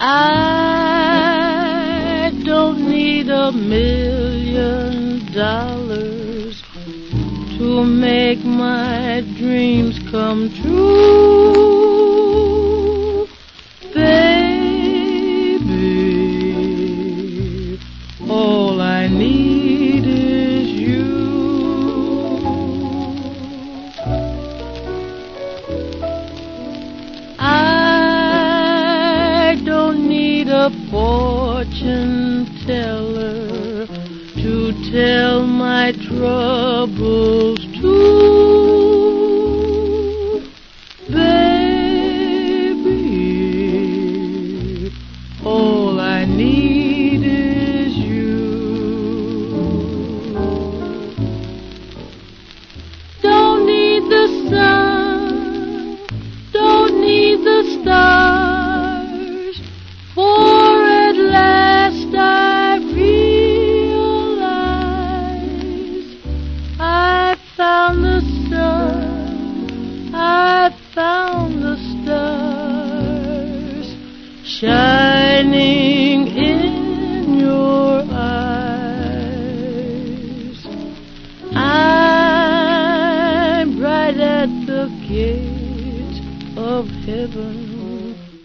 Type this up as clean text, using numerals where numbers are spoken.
I don't need $1,000,000 to make my dreams come true, baby. All I need is you. I don't need a fortune teller to tell my troubles to, baby. All I need is you. Don't need the sun, don't need the stars, for at last I realize I found the sun, I found the stars shining in your eyes. I'm right at the gate of heaven,